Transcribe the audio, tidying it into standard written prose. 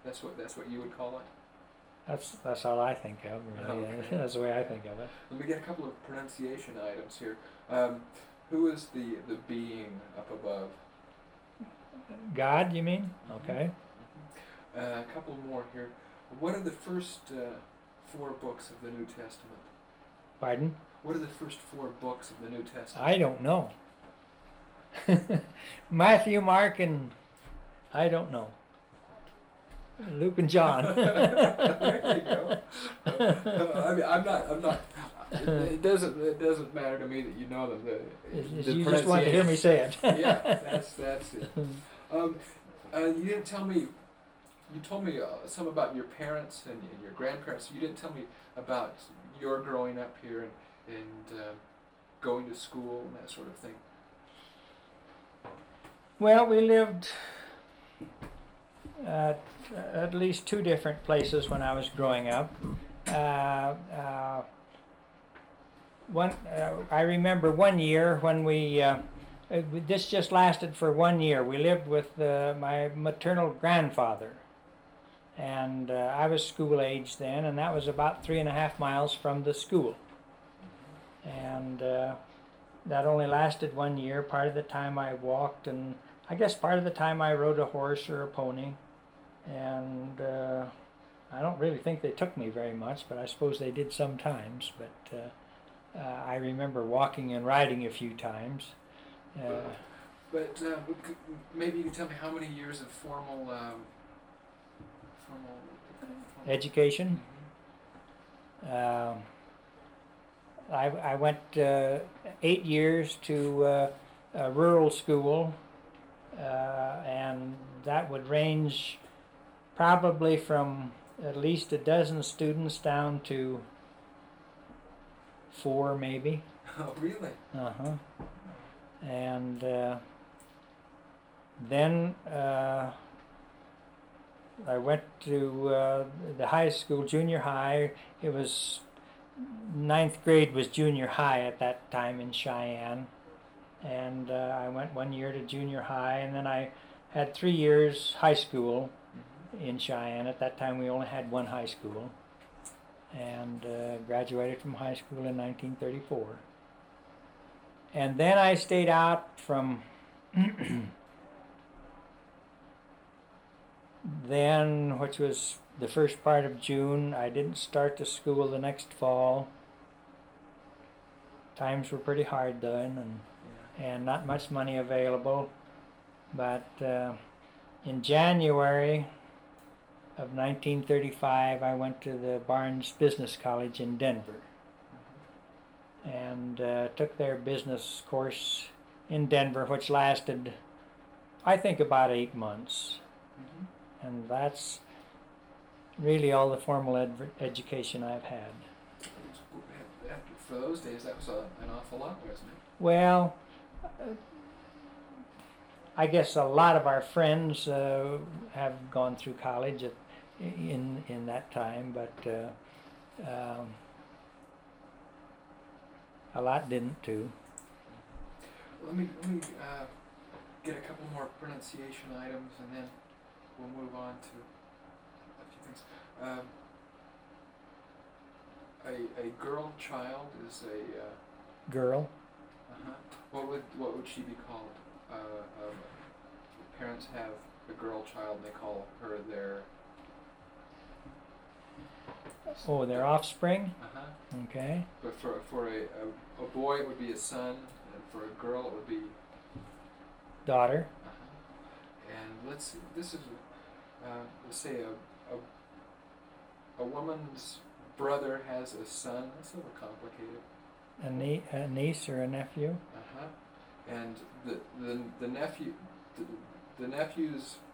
That's what you would call it. That's all I think of, really. Okay. That's the way I think of it. Let me get a couple of pronunciation items here. Who is the being up above? God, you mean? Okay. A couple more here. What are the first 4 books of the New Testament? Pardon? What are the first 4 books of the New Testament? I don't know. Matthew, Mark, and I don't know. Luke and John. There you go. I mean, I'm not. It doesn't matter to me that you know them. You just want to hear me say it. Yeah, that's it. You didn't tell me. You told me some about your parents and your grandparents. You didn't tell me about your growing up here and going to school and that sort of thing. Well, we lived at least 2 different places when I was growing up. I remember one year when this just lasted for 1 year. We lived with my maternal grandfather, and I was school age then, and that was about 3.5 miles from the school. And that only lasted 1 year. Part of the time I walked, and I guess part of the time I rode a horse or a pony. And I don't really think they took me very much, but I suppose they did sometimes. But I remember walking and riding a few times. But maybe you can tell me how many years of formal education. Mm-hmm. I went 8 years to a rural school, and that would range probably from at least a dozen students down to 4 maybe. Oh, really? Uh-huh. And then I went to the high school, junior high. It was 9th grade was junior high at that time in Cheyenne. And I went 1 year to junior high, and then I had 3 years high school in Cheyenne. At that time we only had 1 high school, and graduated from high school in 1934. And then I stayed out from then, which was the first part of June. I didn't start to school the next fall. Times were pretty hard then, and not much money available. But in January of 1935, I went to the Barnes Business College in Denver, and took their business course in Denver, which lasted, I think, about 8 months. Mm-hmm. And that's really all the formal education I've had. For those days, that was an awful lot, wasn't it? Well, I guess a lot of our friends have gone through college in that time, but a lot didn't too. Let me get a couple more pronunciation items, and then we'll move on to a few things. A girl child is a girl. What would she be called? Parents have a girl child, and they call her their. Oh, their offspring. Okay. But for a boy, it would be a son, and for a girl, it would be daughter. And let's see. This is let's say a woman's brother has a son. That's a little complicated. A niece or a nephew. And the nephew, the nephew's